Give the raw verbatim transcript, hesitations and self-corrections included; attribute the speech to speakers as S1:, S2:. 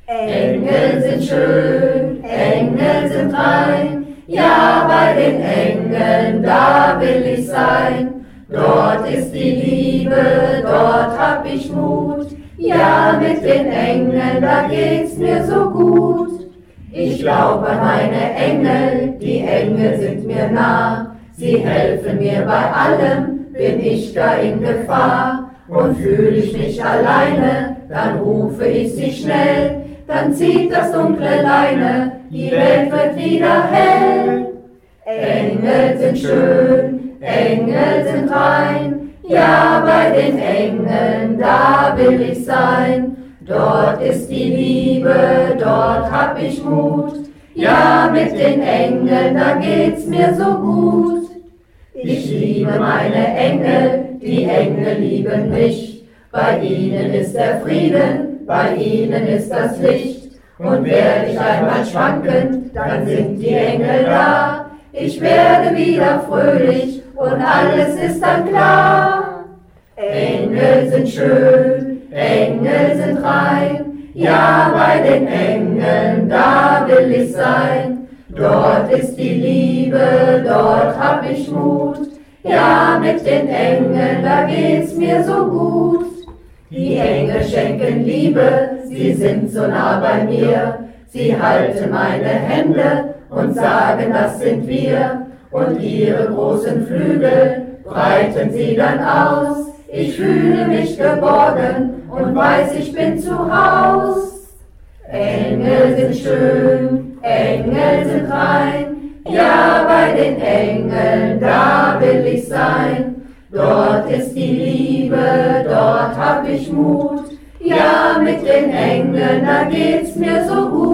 S1: Engel sind schön, Engel sind rein, ja, bei den Engeln, da will ich sein. Dort ist die Liebe, dort hab ich Mut, ja, mit den Engeln, da geht's mir so gut. Ich glaube an meine Engel, die Engel sind mir nah, sie helfen mir bei allem, bin ich da in Gefahr. Und fühle ich mich alleine, dann rufe ich sie schnell, dann zieht das dunkle Leine, die Welt wird wieder hell. Engel sind schön, Engel sind rein, ja, bei den Engeln, da will ich sein. Dort ist die Liebe, dort hab ich Mut, ja, mit den Engeln, da geht's mir so gut. Ich liebe meine Engel, die Engel lieben mich, bei ihnen ist der Frieden, bei ihnen ist das Licht. Und werde ich einmal schwanken, dann sind die Engel da, ich werde wieder fröhlich und alles ist dann klar. Engel sind schön, Engel sind rein, ja, bei den Engeln, da will ich sein. Dort ist die Liebe, dort hab ich Mut, ja, mit den Engeln, da geht's mir so gut. Die Engel schenken Liebe, sie sind so nah bei mir, sie halten meine Hände und sagen, das sind wir, und ihre großen Flügel breiten sie dann aus. Ich fühle mich geborgen und weiß, ich bin zu Haus. Engel sind schön, Engel sind rein, ja, bei den Engeln, da will ich sein. Dort ist die Liebe, dort hab ich Mut, ja, mit den Engeln, da geht's mir so gut.